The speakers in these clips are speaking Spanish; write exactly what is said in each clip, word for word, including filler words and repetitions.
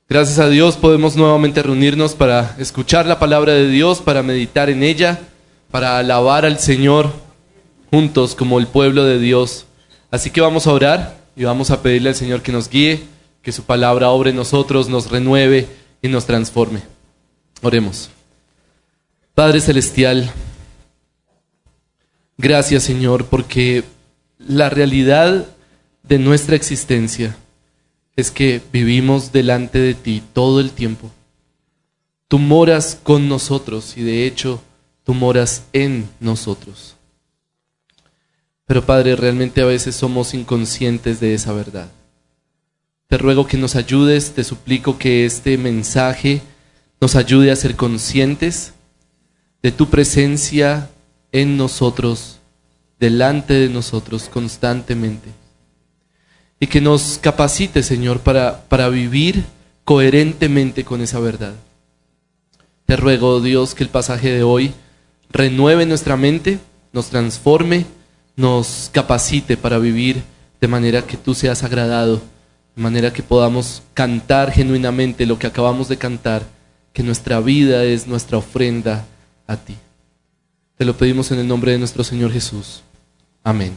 Gracias a Dios podemos nuevamente reunirnos para escuchar la palabra de Dios, para meditar en ella, para alabar al Señor juntos como el pueblo de Dios. Así que vamos a orar y vamos a pedirle al Señor que nos guíe, que su palabra obre en nosotros, nos renueve y nos transforme. Oremos. Padre Celestial, gracias Señor, porque la realidad de nuestra existencia es que vivimos delante de ti todo el tiempo. Tú moras con nosotros y de hecho tú moras en nosotros. Pero Padre, realmente a veces somos inconscientes de esa verdad. Te ruego que nos ayudes, te suplico que este mensaje nos ayude a ser conscientes de tu presencia en nosotros, delante de nosotros constantemente. Y que nos capacite, Señor, para, para vivir coherentemente con esa verdad. Te ruego, Dios, que el pasaje de hoy renueve nuestra mente, nos transforme, nos capacite para vivir de manera que tú seas agradado, de manera que podamos cantar genuinamente lo que acabamos de cantar, que nuestra vida es nuestra ofrenda a ti. Te lo pedimos en el nombre de nuestro Señor Jesús. Amén.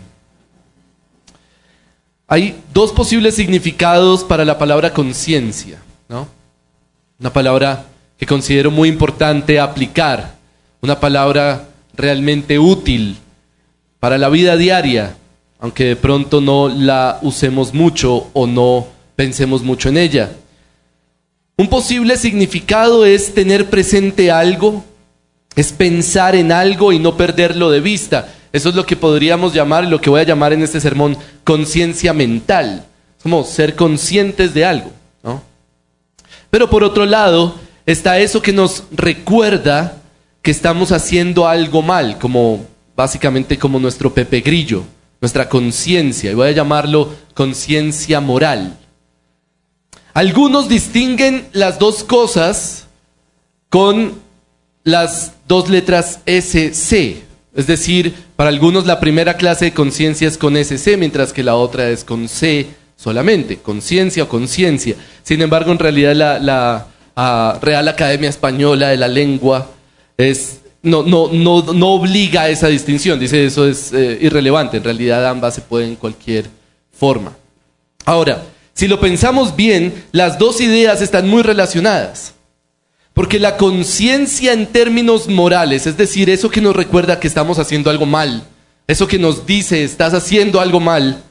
Hay dos posibles significados para la palabra conciencia, ¿no? Una palabra que considero muy importante aplicar, una palabra realmente útil para la vida diaria, aunque de pronto no la usemos mucho o no pensemos mucho en ella. Un posible significado es tener presente algo, es pensar en algo y no perderlo de vista. Eso es lo que podríamos llamar, lo que voy a llamar en este sermón, conciencia mental. Como ser conscientes de algo, ¿no? Pero por otro lado, está eso que nos recuerda que estamos haciendo algo mal, como básicamente como nuestro Pepe Grillo, nuestra conciencia, y voy a llamarlo conciencia moral. Algunos distinguen las dos cosas con las dos letras ese ce. Es decir, para algunos la primera clase de conciencia es con ese ce, mientras que la otra es con ce solamente, conciencia o conciencia. Sin embargo, en realidad la, la uh, Real Academia Española de la Lengua es, no, no, no, no obliga a esa distinción, dice eso es eh, irrelevante, en realidad ambas se pueden en cualquier forma. Ahora, si lo pensamos bien, las dos ideas están muy relacionadas. Porque la conciencia en términos morales, es decir, eso que nos recuerda que estamos haciendo algo mal, eso que nos dice estás haciendo algo mal,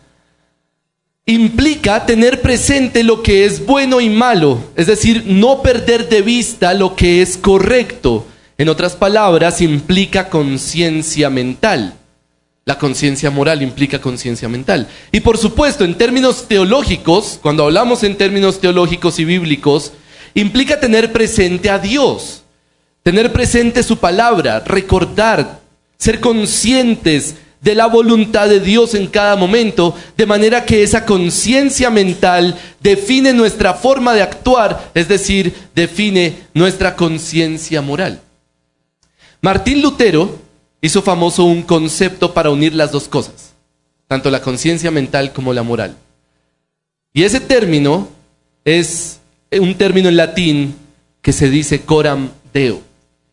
implica tener presente lo que es bueno y malo, es decir, no perder de vista lo que es correcto. En otras palabras, implica conciencia mental. La conciencia moral implica conciencia mental. Y por supuesto, en términos teológicos, cuando hablamos en términos teológicos y bíblicos, implica tener presente a Dios, tener presente su palabra, recordar, ser conscientes de la voluntad de Dios en cada momento, de manera que esa conciencia mental define nuestra forma de actuar, es decir, define nuestra conciencia moral. Martín Lutero hizo famoso un concepto para unir las dos cosas, tanto la conciencia mental como la moral. Y ese término es un término en latín que se dice coram Deo.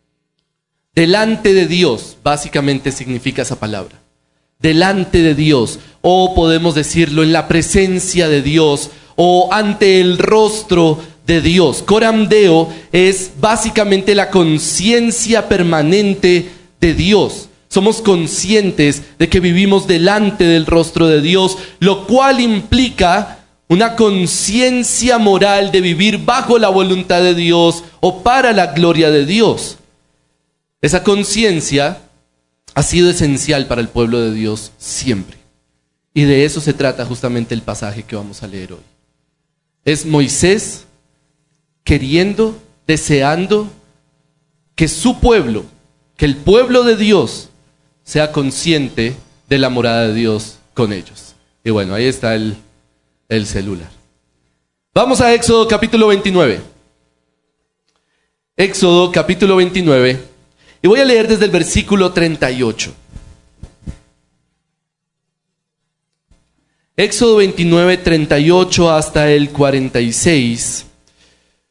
Delante de Dios, básicamente significa esa palabra. Delante de Dios, o podemos decirlo en la presencia de Dios, o ante el rostro de Dios. Coram Deo es básicamente la conciencia permanente de Dios. Somos conscientes de que vivimos delante del rostro de Dios, lo cual implica una conciencia moral de vivir bajo la voluntad de Dios o para la gloria de Dios. Esa conciencia ha sido esencial para el pueblo de Dios siempre. Y de eso se trata justamente el pasaje que vamos a leer hoy. Es Moisés queriendo, deseando que su pueblo, que el pueblo de Dios sea consciente de la morada de Dios con ellos. Y bueno, ahí está el el celular. Vamos a Éxodo capítulo veintinueve. Éxodo capítulo veintinueve. Y voy a leer desde el versículo treinta y ocho. Éxodo veintinueve, treinta y ocho hasta el cuarenta y seis.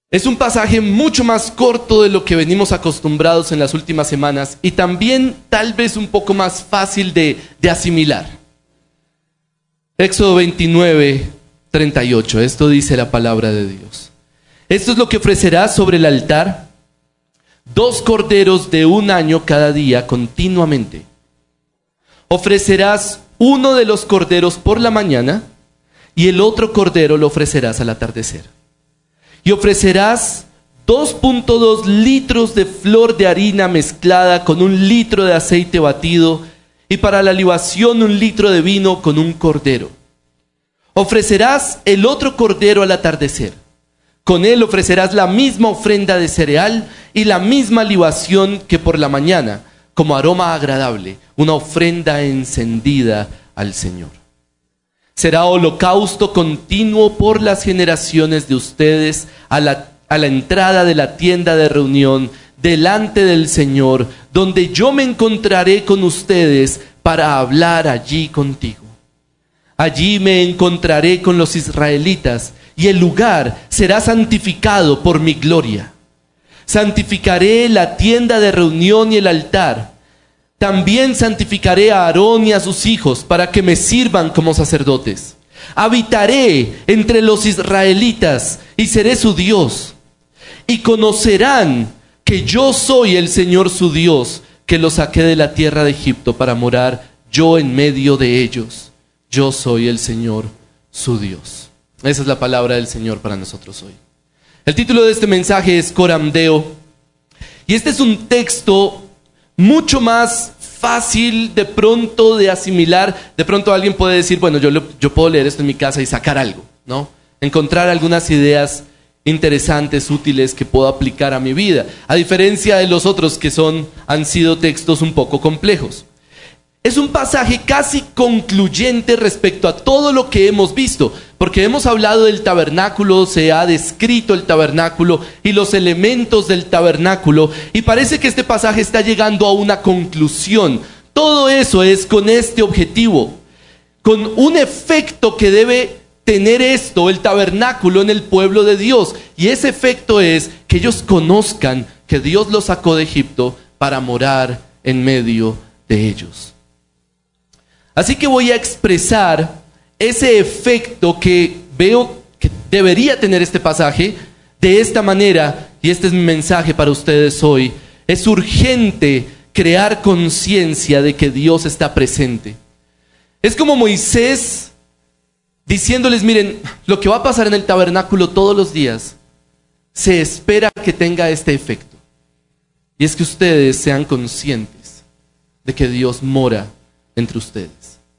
Es un pasaje mucho más corto de lo que venimos acostumbrados en las últimas semanas y también tal vez un poco más fácil de, de asimilar. Éxodo veintinueve, treinta y ocho, esto dice la palabra de Dios. Esto es lo que ofrecerás sobre el altar: dos corderos de un año cada día continuamente. Ofrecerás uno de los corderos por la mañana y el otro cordero lo ofrecerás al atardecer. Y ofrecerás dos punto dos litros de flor de harina mezclada con un litro de aceite batido, y para la libación un litro de vino con un cordero. Ofrecerás el otro cordero al atardecer. Con él ofrecerás la misma ofrenda de cereal y la misma libación que por la mañana, como aroma agradable, una ofrenda encendida al Señor. Será holocausto continuo por las generaciones de ustedes a la, a la entrada de la tienda de reunión, delante del Señor, donde yo me encontraré con ustedes para hablar allí contigo. Allí me encontraré con los israelitas, y el lugar será santificado por mi gloria. Santificaré la tienda de reunión y el altar. También santificaré a Aarón y a sus hijos para que me sirvan como sacerdotes. Habitaré entre los israelitas y seré su Dios. Y conocerán que yo soy el Señor su Dios, que los saqué de la tierra de Egipto para morar yo en medio de ellos. Yo soy el Señor su Dios. Esa es la palabra del Señor para nosotros hoy. El título de este mensaje es Coram Deo. Y este es un texto mucho más fácil de pronto de asimilar. De pronto alguien puede decir, bueno, yo, lo, yo puedo leer esto en mi casa y sacar algo, ¿no? Encontrar algunas ideas interesantes, útiles, que puedo aplicar a mi vida. A diferencia de los otros que son, han sido textos un poco complejos. Es un pasaje casi concluyente respecto a todo lo que hemos visto, porque hemos hablado del tabernáculo, se ha descrito el tabernáculo y los elementos del tabernáculo, y parece que este pasaje está llegando a una conclusión. Todo eso es con este objetivo, con un efecto que debe tener esto, el tabernáculo, en el pueblo de Dios, y ese efecto es que ellos conozcan que Dios los sacó de Egipto para morar en medio de ellos. Así que voy a expresar ese efecto que veo que debería tener este pasaje de esta manera, y este es mi mensaje para ustedes hoy. Es urgente crear conciencia de que Dios está presente. Es como Moisés diciéndoles, miren, lo que va a pasar en el tabernáculo todos los días, se espera que tenga este efecto. Y es que ustedes sean conscientes de que Dios mora entre ustedes.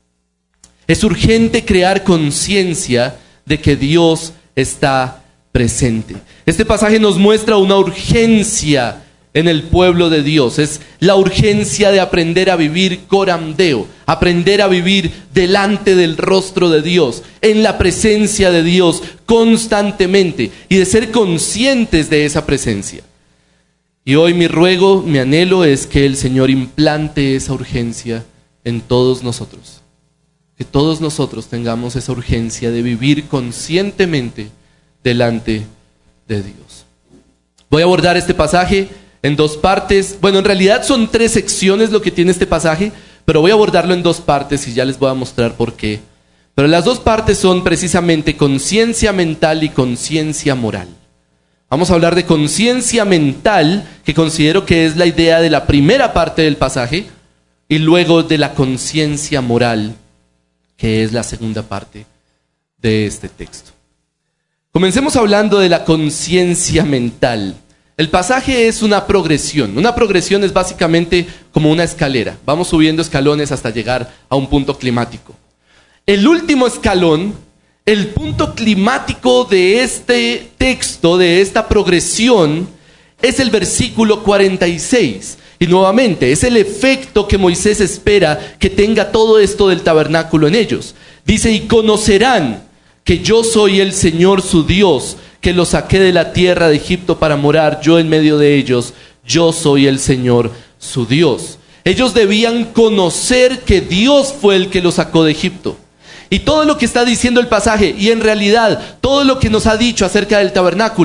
Es urgente crear conciencia de que Dios está presente. Este pasaje nos muestra una urgencia en el pueblo de Dios. Es la urgencia de aprender a vivir Coram Deo, aprender a vivir delante del rostro de Dios, en la presencia de Dios constantemente, y de ser conscientes de esa presencia. Y hoy mi ruego, mi anhelo es que el Señor implante esa urgencia en todos nosotros. Que todos nosotros tengamos esa urgencia de vivir conscientemente delante de Dios. Voy a abordar este pasaje en dos partes. Bueno, en realidad son tres secciones lo que tiene este pasaje, pero voy a abordarlo en dos partes y ya les voy a mostrar por qué. Pero las dos partes son precisamente conciencia mental y conciencia moral. Vamos a hablar de conciencia mental, que considero que es la idea de la primera parte del pasaje, y luego de la conciencia moral, que es la segunda parte de este texto. Comencemos hablando de la conciencia mental. El pasaje es una progresión. Una progresión es básicamente como una escalera. Vamos subiendo escalones hasta llegar a un punto climático. El último escalón, el punto climático de este texto, de esta progresión, es el versículo cuarenta y seis. Y nuevamente, es el efecto que Moisés espera que tenga todo esto del tabernáculo en ellos. Dice, y conocerán que yo soy el Señor su Dios, que los saqué de la tierra de Egipto para morar yo en medio de ellos. Yo soy el Señor su Dios. Ellos debían conocer que Dios fue el que los sacó de Egipto. Y todo lo que está diciendo el pasaje, y en realidad todo lo que nos ha dicho acerca del tabernáculo,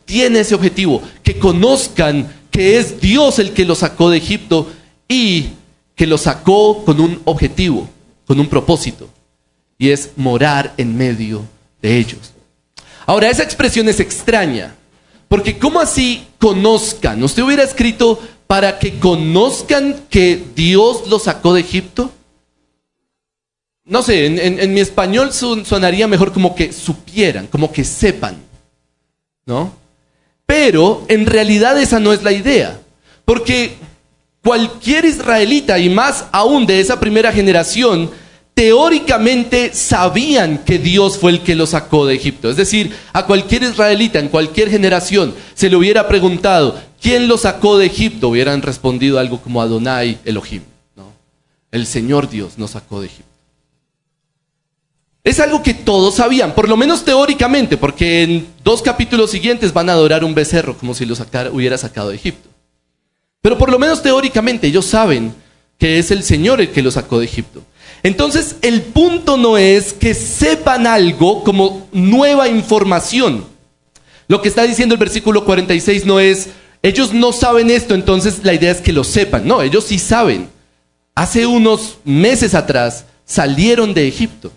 tiene ese objetivo, que conozcan que es Dios el que los sacó de Egipto y que los sacó con un objetivo, con un propósito, y es morar en medio de ellos. Ahora, esa expresión es extraña, porque ¿cómo así conozcan? ¿Usted hubiera escrito para que conozcan que Dios los sacó de Egipto? No sé, en, en, en mi español sonaría mejor como que supieran, como que sepan, ¿no? Pero en realidad esa no es la idea, porque cualquier israelita, y más aún de esa primera generación, teóricamente sabían que Dios fue el que los sacó de Egipto. Es decir, a cualquier israelita en cualquier generación se le hubiera preguntado ¿quién los sacó de Egipto? Hubieran respondido algo como Adonai Elohim, ¿no? El Señor Dios nos sacó de Egipto. Es algo que todos sabían, por lo menos teóricamente, porque en dos capítulos siguientes van a adorar un becerro como si lo sacara, hubiera sacado de Egipto. Pero por lo menos teóricamente ellos saben que es el Señor el que los sacó de Egipto. Entonces el punto no es que sepan algo como nueva información. Lo que está diciendo el versículo cuarenta y seis no es, ellos no saben esto, entonces la idea es que lo sepan. No, ellos sí saben. Hace unos meses atrás salieron de Egipto.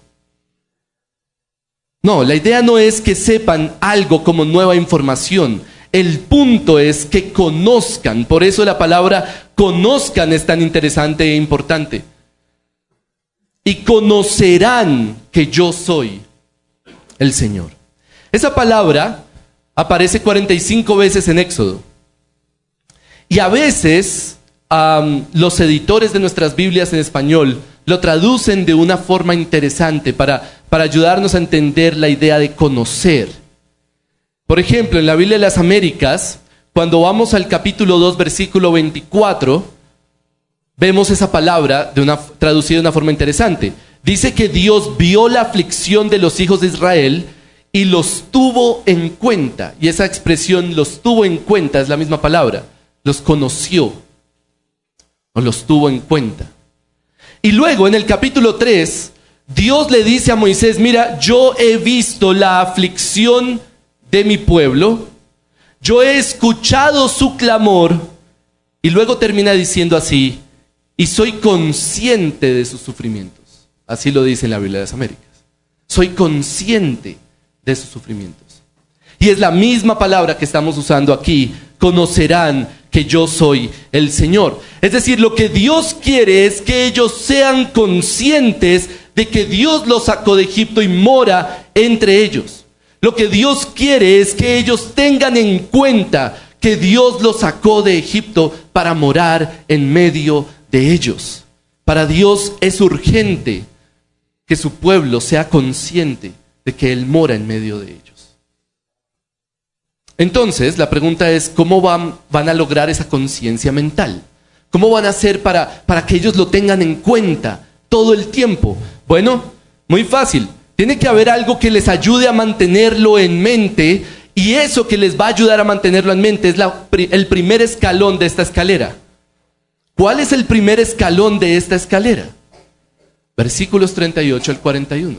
No, la idea no es que sepan algo como nueva información. El punto es que conozcan. Por eso la palabra conozcan es tan interesante e importante. Y conocerán que yo soy el Señor. Esa palabra aparece cuarenta y cinco veces en Éxodo. Y a veces um, los editores de nuestras Biblias en español lo traducen de una forma interesante para, para ayudarnos a entender la idea de conocer. Por ejemplo, en la Biblia de las Américas, cuando vamos al capítulo dos, versículo veinticuatro, vemos esa palabra de una, traducida de una forma interesante. Dice que Dios vio la aflicción de los hijos de Israel y los tuvo en cuenta. Y esa expresión, los tuvo en cuenta, es la misma palabra. Los conoció o los tuvo en cuenta. Y luego en el capítulo tres, Dios le dice a Moisés, mira, yo he visto la aflicción de mi pueblo, yo he escuchado su clamor, y luego termina diciendo así, y soy consciente de sus sufrimientos. Así lo dice en la Biblia de las Américas. Soy consciente de sus sufrimientos. Y es la misma palabra que estamos usando aquí, conocerán que yo soy el Señor. Es decir, lo que Dios quiere es que ellos sean conscientes de que Dios los sacó de Egipto y mora entre ellos. Lo que Dios quiere es que ellos tengan en cuenta que Dios los sacó de Egipto para morar en medio de ellos. Para Dios es urgente que su pueblo sea consciente de que Él mora en medio de ellos. Entonces, la pregunta es, ¿cómo van, van a lograr esa conciencia mental? ¿Cómo van a hacer para, para que ellos lo tengan en cuenta todo el tiempo? Bueno, muy fácil. Tiene que haber algo que les ayude a mantenerlo en mente, y eso que les va a ayudar a mantenerlo en mente es la, el primer escalón de esta escalera. ¿Cuál es el primer escalón de esta escalera? Versículos treinta y ocho al cuarenta y uno.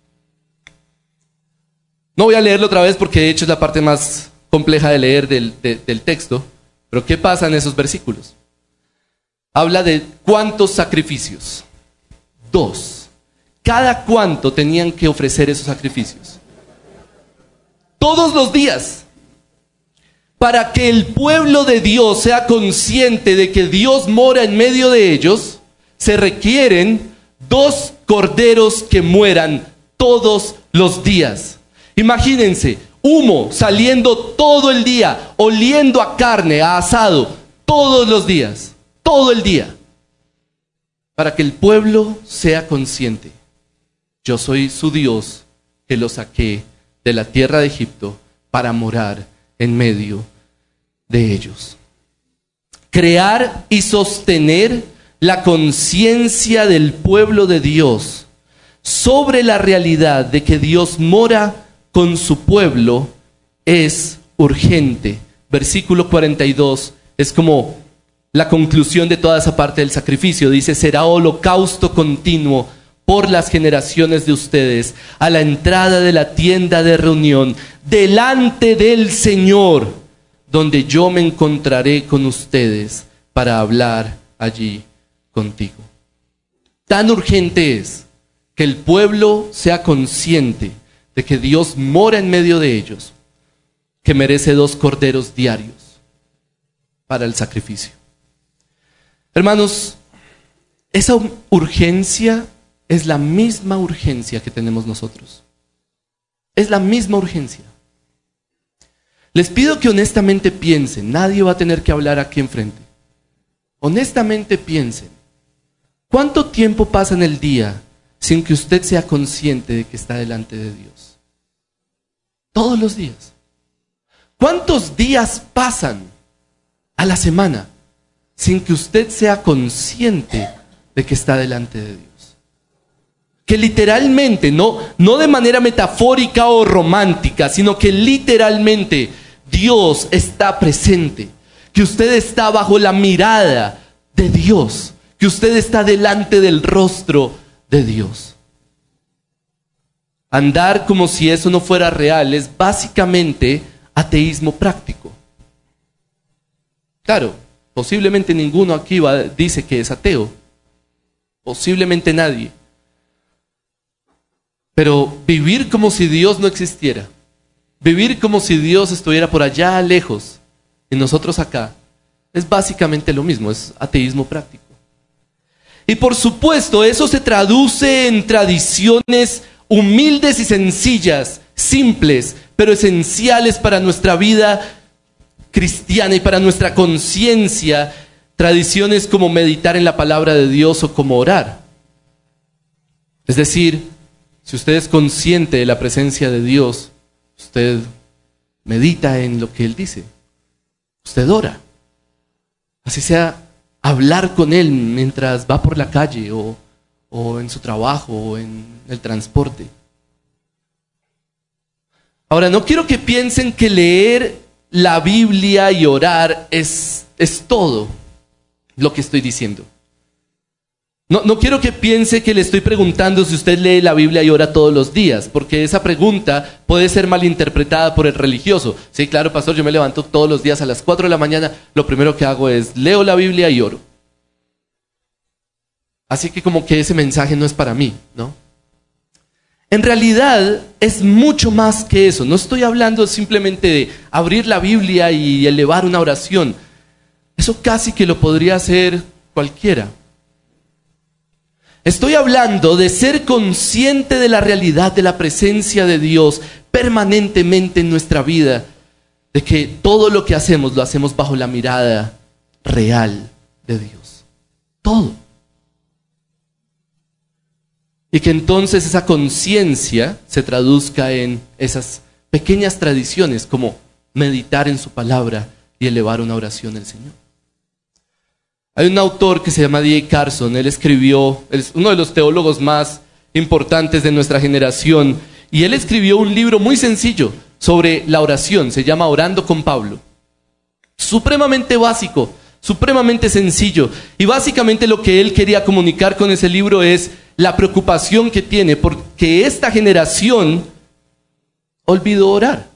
No voy a leerlo otra vez porque de hecho es la parte más compleja de leer del, de, del texto, pero ¿qué pasa en esos versículos? Habla de cuántos sacrificios. Dos. ¿Cada cuánto tenían que ofrecer esos sacrificios? Todos los días. Para que el pueblo de Dios sea consciente de que Dios mora en medio de ellos, se requieren dos corderos que mueran todos los días. Imagínense, humo saliendo todo el día, oliendo a carne, a asado, todos los días, todo el día. Para que el pueblo sea consciente. Yo soy su Dios que lo saqué de la tierra de Egipto para morar en medio de ellos. Crear y sostener la conciencia del pueblo de Dios sobre la realidad de que Dios mora con su pueblo es urgente. Versículo cuarenta y dos es como la conclusión de toda esa parte del sacrificio. Dice, será holocausto continuo por las generaciones de ustedes, a la entrada de la tienda de reunión, delante del Señor, donde yo me encontraré con ustedes para hablar allí contigo. Tan urgente es que el pueblo sea consciente de que Dios mora en medio de ellos, que merece dos corderos diarios para el sacrificio. Hermanos, esa urgencia es la misma urgencia que tenemos nosotros. Es la misma urgencia. Les pido que honestamente piensen, nadie va a tener que hablar aquí enfrente. Honestamente piensen, ¿cuánto tiempo pasa en el día sin que usted sea consciente de que está delante de Dios? Todos los días. ¿Cuántos días pasan a la semana sin que usted sea consciente de que está delante de Dios? Que literalmente, no, no de manera metafórica o romántica, sino que literalmente Dios está presente, que usted está bajo la mirada de Dios, que usted está delante del rostro de Dios. Andar como si eso no fuera real es básicamente ateísmo práctico. Claro, posiblemente ninguno aquí va, dice que es ateo, posiblemente nadie. Pero vivir como si Dios no existiera, vivir como si Dios estuviera por allá lejos y nosotros acá, es básicamente lo mismo, es ateísmo práctico. Y por supuesto, eso se traduce en tradiciones humildes y sencillas, simples, pero esenciales para nuestra vida cristiana y para nuestra conciencia, tradiciones como meditar en la palabra de Dios o como orar. Es decir, si usted es consciente de la presencia de Dios, usted medita en lo que Él dice. Usted ora. Así sea hablar con Él mientras va por la calle o, o en su trabajo o en el transporte. Ahora, no quiero que piensen que leer la Biblia y orar es, es todo lo que estoy diciendo. No, no quiero que piense que le estoy preguntando si usted lee la Biblia y ora todos los días, porque esa pregunta puede ser malinterpretada por el religioso. Sí, claro, pastor, yo me levanto todos los días a las cuatro de la mañana, lo primero que hago es leo la Biblia y oro. Así que como que ese mensaje no es para mí, ¿no? En realidad es mucho más que eso. No estoy hablando simplemente de abrir la Biblia y elevar una oración. Eso casi que lo podría hacer cualquiera. Estoy hablando de ser consciente de la realidad de la presencia de Dios permanentemente en nuestra vida, de que todo lo que hacemos lo hacemos bajo la mirada real de Dios. Todo. Y que entonces esa conciencia se traduzca en esas pequeñas tradiciones como meditar en su palabra y elevar una oración al Señor. Hay un autor que se llama D A Carson. Él escribió, es uno de los teólogos más importantes de nuestra generación, y él escribió un libro muy sencillo sobre la oración, se llama Orando con Pablo. Supremamente básico, supremamente sencillo, y básicamente lo que él quería comunicar con ese libro es la preocupación que tiene porque esta generación olvidó orar.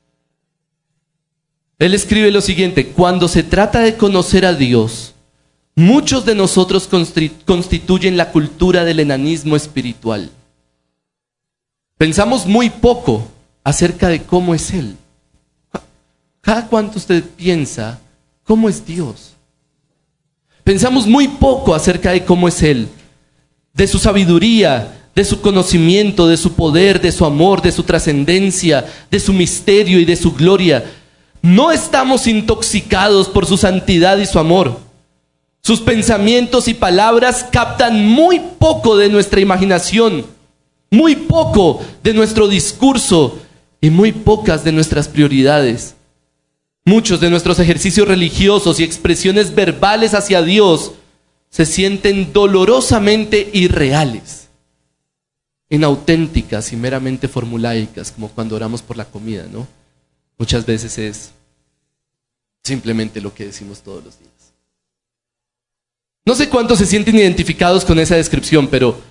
Él escribe lo siguiente: cuando se trata de conocer a Dios, muchos de nosotros constituyen la cultura del enanismo espiritual. Pensamos muy poco acerca de cómo es Él. ¿Cada cuánto usted piensa cómo es Dios? Pensamos muy poco acerca de cómo es Él, de su sabiduría, de su conocimiento, de su poder, de su amor, de su trascendencia, de su misterio y de su gloria. No estamos intoxicados por su santidad y su amor. Sus pensamientos y palabras captan muy poco de nuestra imaginación, muy poco de nuestro discurso y muy pocas de nuestras prioridades. Muchos de nuestros ejercicios religiosos y expresiones verbales hacia Dios se sienten dolorosamente irreales, inauténticas y meramente formulaicas, como cuando oramos por la comida, ¿no? Muchas veces es simplemente lo que decimos todos los días. No sé cuántos se sienten identificados con esa descripción, pero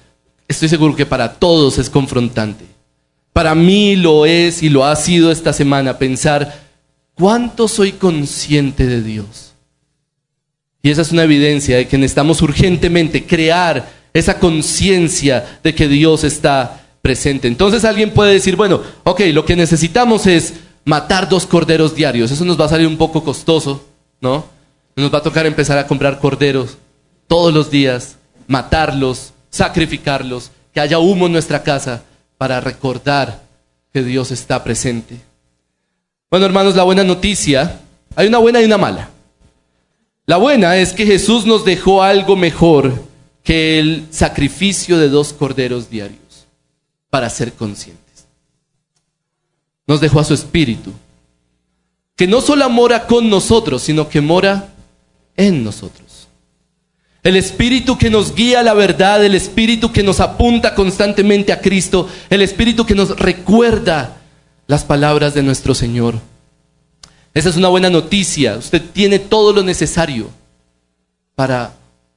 estoy seguro que para todos es confrontante. Para mí lo es y lo ha sido esta semana pensar, ¿cuánto soy consciente de Dios? Y esa es una evidencia de que necesitamos urgentemente crear esa conciencia de que Dios está presente. Entonces alguien puede decir, bueno, ok, lo que necesitamos es matar dos corderos diarios. Eso nos va a salir un poco costoso, ¿no? Nos va a tocar empezar a comprar corderos todos los días, matarlos, sacrificarlos, que haya humo en nuestra casa para recordar que Dios está presente. Bueno, hermanos, la buena noticia, hay una buena y una mala. La buena es que Jesús nos dejó algo mejor que el sacrificio de dos corderos diarios para ser conscientes. Nos dejó a su Espíritu, que no solo mora con nosotros, sino que mora en nosotros. El Espíritu que nos guía a la verdad, el Espíritu que nos apunta constantemente a Cristo, el Espíritu que nos recuerda las palabras de nuestro Señor. Esa es una buena noticia. Usted tiene todo lo necesario para,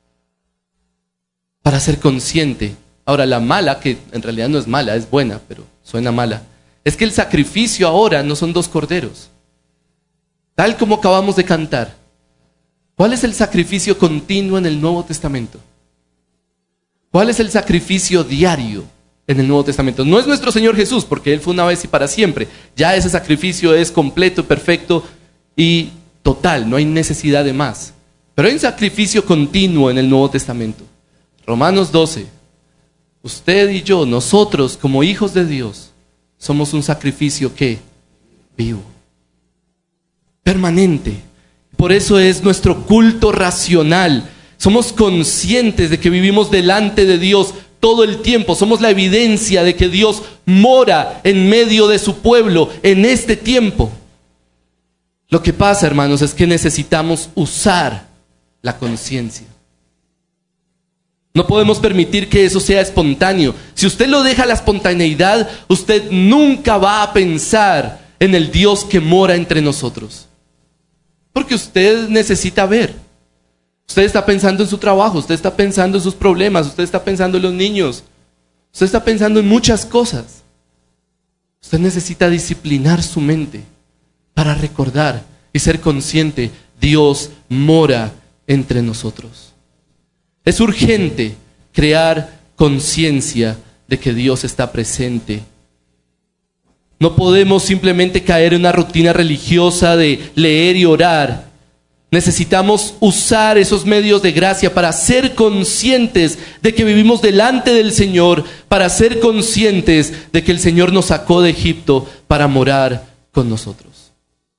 para ser consciente. Ahora, la mala, que en realidad no es mala, es buena, pero suena mala, es que el sacrificio ahora no son dos corderos. Tal como acabamos de cantar. ¿Cuál es el sacrificio continuo en el Nuevo Testamento? ¿Cuál es el sacrificio diario en el Nuevo Testamento? No es nuestro Señor Jesús, porque Él fue una vez y para siempre. Ya ese sacrificio es completo, perfecto y total, no hay necesidad de más. Pero hay un sacrificio continuo en el Nuevo Testamento. Romanos doce. Usted y yo, nosotros como hijos de Dios, somos un sacrificio que vivo, permanente. Por eso es nuestro culto racional. Somos conscientes de que vivimos delante de Dios todo el tiempo. Somos la evidencia de que Dios mora en medio de su pueblo en este tiempo. Lo que pasa, hermanos, es que necesitamos usar la conciencia. No podemos permitir que eso sea espontáneo. Si usted lo deja a la espontaneidad, usted nunca va a pensar en el Dios que mora entre nosotros. Porque usted necesita ver. Usted está pensando en su trabajo, usted está pensando en sus problemas, usted está pensando en los niños, usted está pensando en muchas cosas. Usted necesita disciplinar su mente para recordar y ser consciente, Dios mora entre nosotros. Es urgente crear conciencia de que Dios está presente. No podemos simplemente caer en una rutina religiosa de leer y orar. Necesitamos usar esos medios de gracia para ser conscientes de que vivimos delante del Señor, para ser conscientes de que el Señor nos sacó de Egipto para morar con nosotros.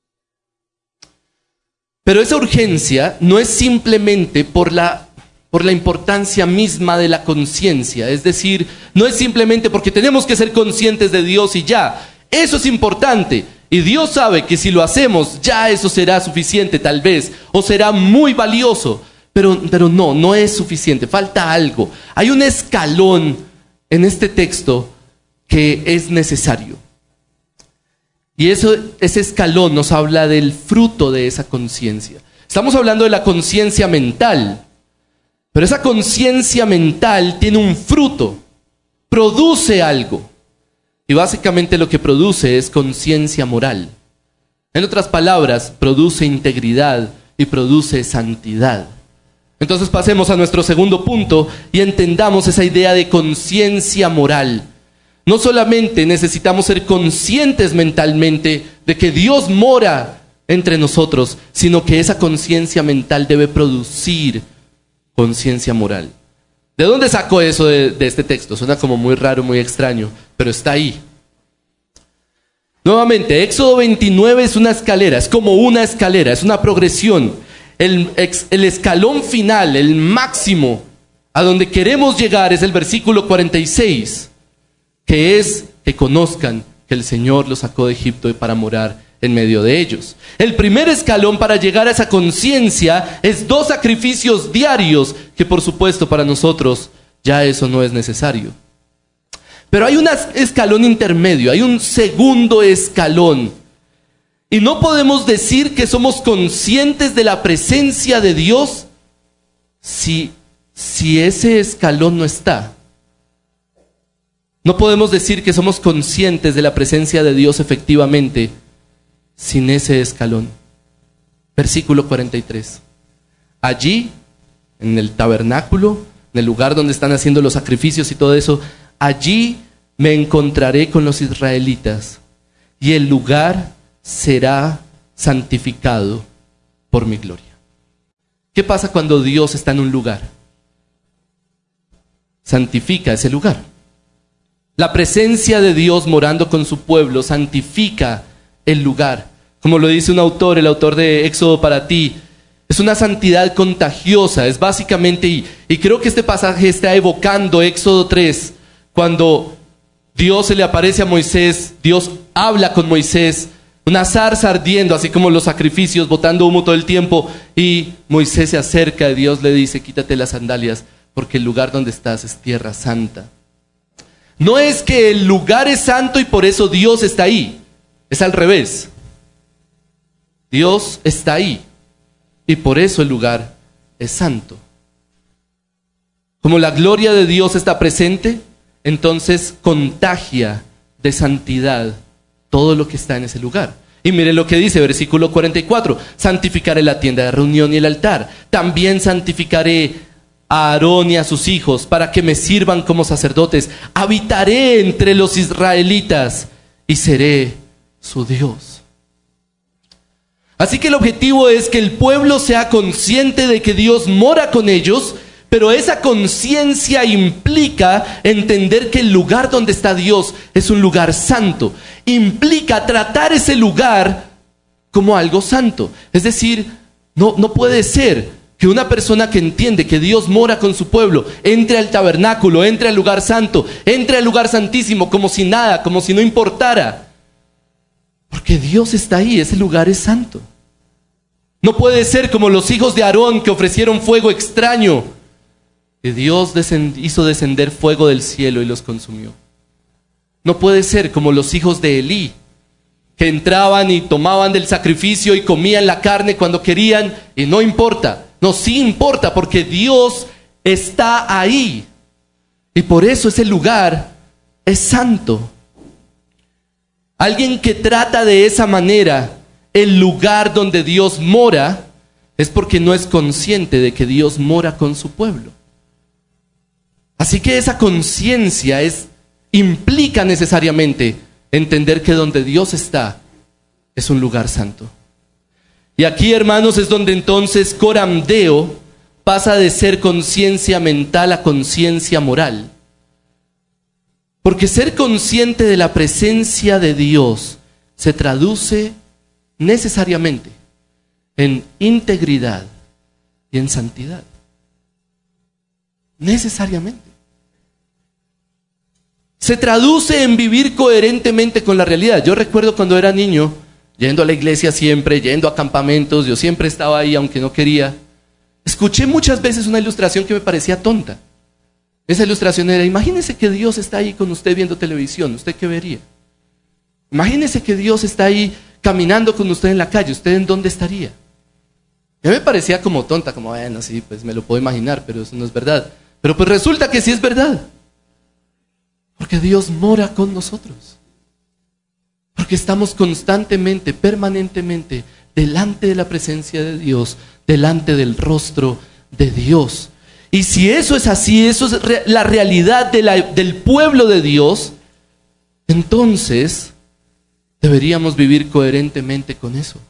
Pero esa urgencia no es simplemente por la, por la importancia misma de la conciencia. Es decir, no es simplemente porque tenemos que ser conscientes de Dios y ya. Eso es importante. Y Dios sabe que si lo hacemos, ya eso será suficiente tal vez, o será muy valioso. Pero, pero no, no es suficiente, falta algo. Hay un escalón en este texto que es necesario. Y eso, ese escalón nos habla del fruto de esa conciencia. Estamos hablando de la conciencia mental, pero esa conciencia mental tiene un fruto, produce algo. Y básicamente lo que produce es conciencia moral. En otras palabras, produce integridad y produce santidad. Entonces pasemos a nuestro segundo punto y entendamos esa idea de conciencia moral. No solamente necesitamos ser conscientes mentalmente de que Dios mora entre nosotros, sino que esa conciencia mental debe producir conciencia moral. ¿De dónde sacó eso de, de este texto? Suena como muy raro, muy extraño, pero está ahí. Nuevamente, Éxodo veintinueve es una escalera, es como una escalera, es una progresión. El, el escalón final, el máximo a donde queremos llegar es el versículo cuarenta y seis, que es que conozcan que el Señor los sacó de Egipto para morar en medio de ellos. El primer escalón para llegar a esa conciencia es dos sacrificios diarios, que por supuesto para nosotros ya eso no es necesario. Pero hay un escalón intermedio, hay un segundo escalón. Y no podemos decir que somos conscientes de la presencia de Dios si, si ese escalón no está. No podemos decir que somos conscientes de la presencia de Dios efectivamente sin ese escalón. Versículo cuarenta y tres. Allí, en el tabernáculo, en el lugar donde están haciendo los sacrificios y todo eso, allí me encontraré con los israelitas y el lugar será santificado por mi gloria. ¿Qué pasa cuando Dios está en un lugar? Santifica ese lugar. La presencia de Dios morando con su pueblo santifica el lugar. Como lo dice un autor, el autor de Éxodo para ti, es una santidad contagiosa, es básicamente, y, y creo que este pasaje está evocando Éxodo tres, cuando Dios se le aparece a Moisés, Dios habla con Moisés, una zarza ardiendo, así como los sacrificios, botando humo todo el tiempo, y Moisés se acerca a Dios, le dice, quítate las sandalias, porque el lugar donde estás es tierra santa. No es que el lugar es santo y por eso Dios está ahí, es al revés. Dios está ahí y por eso el lugar es santo. Como la gloria de Dios está presente, entonces contagia de santidad todo lo que está en ese lugar. Y miren lo que dice, versículo cuarenta y cuatro, santificaré la tienda de reunión y el altar, también santificaré a Aarón y a sus hijos para que me sirvan como sacerdotes, habitaré entre los israelitas y seré su Dios. Así que el objetivo es que el pueblo sea consciente de que Dios mora con ellos, pero esa conciencia implica entender que el lugar donde está Dios es un lugar santo. Implica tratar ese lugar como algo santo. Es decir, no, no puede ser que una persona que entiende que Dios mora con su pueblo entre al tabernáculo, entre al lugar santo, entre al lugar santísimo como si nada, como si no importara. Porque Dios está ahí, ese lugar es santo. No puede ser como los hijos de Aarón que ofrecieron fuego extraño, que Dios descend- hizo descender fuego del cielo y los consumió. No puede ser como los hijos de Elí, que entraban y tomaban del sacrificio y comían la carne cuando querían y no importa. No, sí importa porque Dios está ahí y por eso ese lugar es santo. Alguien que trata de esa manera el lugar donde Dios mora es porque no es consciente de que Dios mora con su pueblo. Así que esa conciencia es, implica necesariamente entender que donde Dios está es un lugar santo. Y aquí, hermanos, es donde entonces coramdeo pasa de ser conciencia mental a conciencia moral. Porque ser consciente de la presencia de Dios se traduce necesariamente en integridad y en santidad. Necesariamente. Se traduce en vivir coherentemente con la realidad. Yo recuerdo cuando era niño, yendo a la iglesia siempre, yendo a campamentos, yo siempre estaba ahí aunque no quería. Escuché muchas veces una ilustración que me parecía tonta. Esa ilustración era, imagínese que Dios está ahí con usted viendo televisión, ¿usted qué vería? Imagínese que Dios está ahí caminando con usted en la calle, ¿usted en dónde estaría? A mí me parecía como tonta, como bueno, sí, pues me lo puedo imaginar, pero eso no es verdad. Pero pues resulta que sí es verdad. Porque Dios mora con nosotros. Porque estamos constantemente, permanentemente, delante de la presencia de Dios, delante del rostro de Dios. Y si eso es así, eso es re- la realidad de la, del pueblo de Dios, entonces deberíamos vivir coherentemente con eso.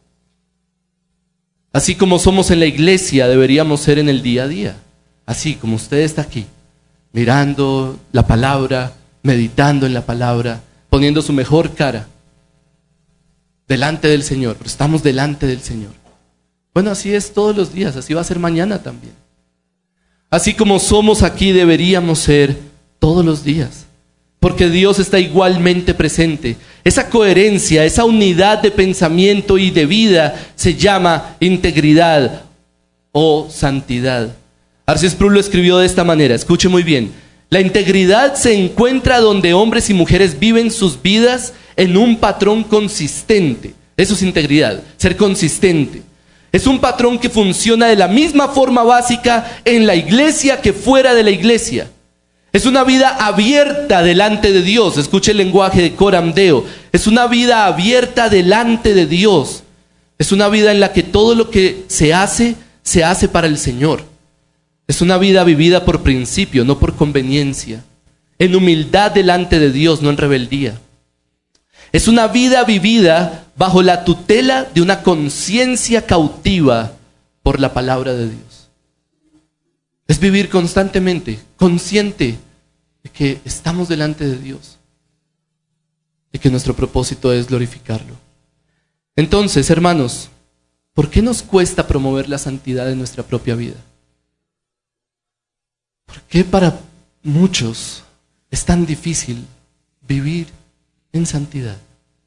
Así como somos en la iglesia, deberíamos ser en el día a día. Así como usted está aquí, mirando la palabra, meditando en la palabra, poniendo su mejor cara delante del Señor, pero estamos delante del Señor. Bueno, así es todos los días, así va a ser mañana también. Así como somos aquí, deberíamos ser todos los días, porque Dios está igualmente presente. Esa coherencia, esa unidad de pensamiento y de vida se llama integridad o santidad. R C Sproul lo escribió de esta manera, escuche muy bien. La integridad se encuentra donde hombres y mujeres viven sus vidas en un patrón consistente. Eso es integridad, ser consistente. Es un patrón que funciona de la misma forma básica en la iglesia que fuera de la iglesia. Es una vida abierta delante de Dios. Escuche el lenguaje de Coram Deo. Es una vida abierta delante de Dios. Es una vida en la que todo lo que se hace, se hace para el Señor. Es una vida vivida por principio, no por conveniencia. En humildad delante de Dios, no en rebeldía. Es una vida vivida bajo la tutela de una conciencia cautiva por la palabra de Dios. Es vivir constantemente, consciente de que estamos delante de Dios y que nuestro propósito es glorificarlo. Entonces, hermanos, ¿por qué nos cuesta promover la santidad en nuestra propia vida? ¿Por qué para muchos es tan difícil vivir en santidad?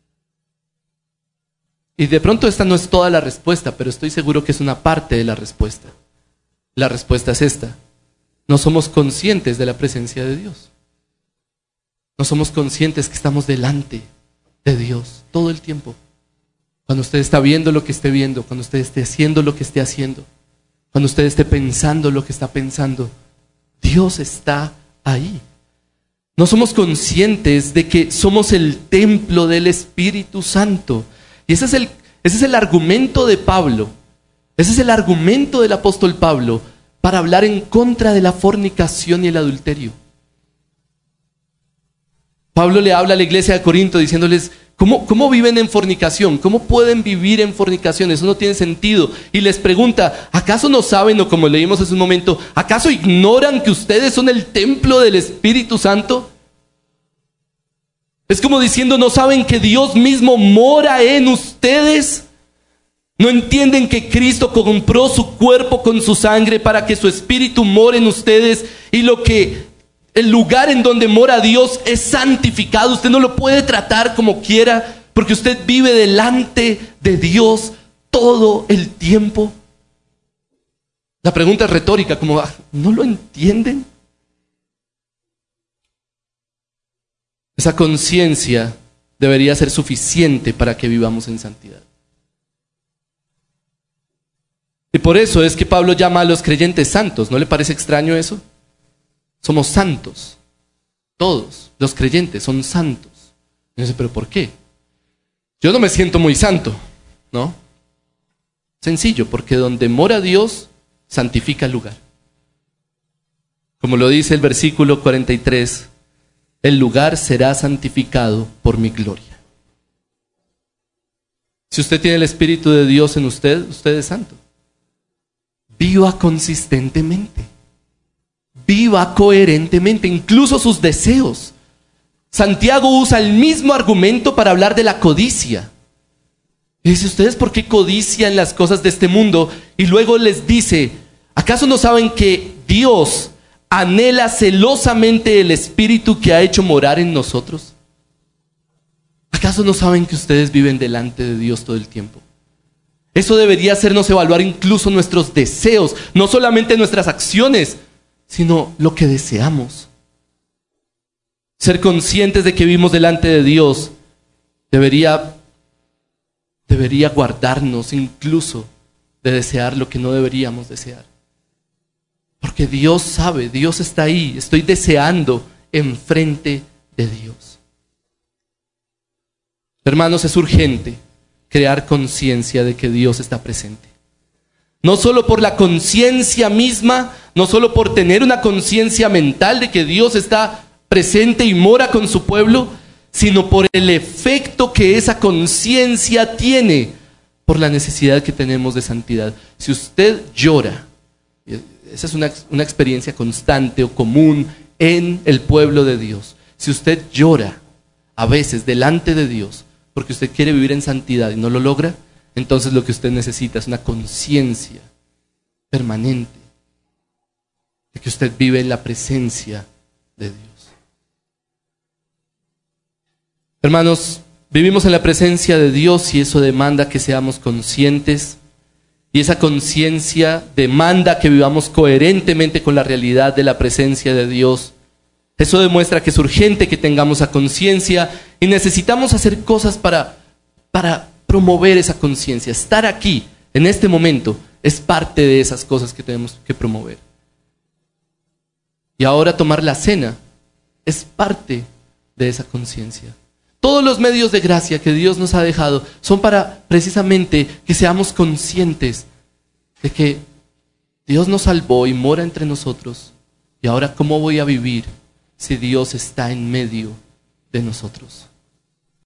Y de pronto esta no es toda la respuesta, pero estoy seguro que es una parte de la respuesta. La respuesta es esta: no somos conscientes de la presencia de Dios. No somos conscientes que estamos delante de Dios todo el tiempo. Cuando usted está viendo lo que esté viendo, cuando usted esté haciendo lo que esté haciendo, cuando usted esté pensando lo que está pensando, Dios está ahí. No somos conscientes de que somos el templo del Espíritu Santo. Y ese es el, ese es el argumento de Pablo. Ese es el argumento del apóstol Pablo para hablar en contra de la fornicación y el adulterio. Pablo le habla a la iglesia de Corinto diciéndoles: ¿cómo, cómo viven en fornicación? ¿Cómo pueden vivir en fornicación? Eso no tiene sentido. Y les pregunta: ¿acaso no saben, o como leímos hace un momento, acaso ignoran que ustedes son el templo del Espíritu Santo? Es como diciendo: ¿no saben que Dios mismo mora en ustedes? ¿No entienden que Cristo compró su cuerpo con su sangre para que su espíritu more en ustedes? Y lo que el lugar en donde mora Dios es santificado. Usted no lo puede tratar como quiera, porque usted vive delante de Dios todo el tiempo. La pregunta es retórica, como: ¿no lo entienden? Esa conciencia debería ser suficiente para que vivamos en santidad. Y por eso es que Pablo llama a los creyentes santos. ¿No le parece extraño eso? Somos santos. Todos los creyentes son santos. Y dice: ¿pero por qué? Yo no me siento muy santo, ¿no? Sencillo, porque donde mora Dios, santifica el lugar. Como lo dice el versículo cuarenta y tres, el lugar será santificado por mi gloria. Si usted tiene el Espíritu de Dios en usted, usted es santo. Viva consistentemente. Viva coherentemente, incluso sus deseos. Santiago usa el mismo argumento para hablar de la codicia. Y dice: ¿ustedes por qué codician las cosas de este mundo? Y luego les dice: ¿acaso no saben que Dios anhela celosamente el Espíritu que ha hecho morar en nosotros? ¿Acaso no saben que ustedes viven delante de Dios todo el tiempo? Eso debería hacernos evaluar incluso nuestros deseos, no solamente nuestras acciones, sino lo que deseamos. Ser conscientes de que vivimos delante de Dios debería, debería guardarnos incluso de desear lo que no deberíamos desear. Porque Dios sabe, Dios está ahí. Estoy deseando enfrente de Dios. Hermanos, es urgente crear conciencia de que Dios está presente. No solo por la conciencia misma, no solo por tener una conciencia mental de que Dios está presente y mora con su pueblo, sino por el efecto que esa conciencia tiene por la necesidad que tenemos de santidad. Si usted llora, esa es una, una experiencia constante o común en el pueblo de Dios. Si usted llora a veces delante de Dios porque usted quiere vivir en santidad y no lo logra, entonces lo que usted necesita es una conciencia permanente de que usted vive en la presencia de Dios. Hermanos, vivimos en la presencia de Dios y eso demanda que seamos conscientes. Y esa conciencia demanda que vivamos coherentemente con la realidad de la presencia de Dios. Eso demuestra que es urgente que tengamos esa conciencia y necesitamos hacer cosas para, para promover esa conciencia. Estar aquí, en este momento, es parte de esas cosas que tenemos que promover. Y ahora tomar la cena es parte de esa conciencia. Todos los medios de gracia que Dios nos ha dejado son para precisamente que seamos conscientes de que Dios nos salvó y mora entre nosotros. Y ahora, ¿cómo voy a vivir si Dios está en medio de nosotros?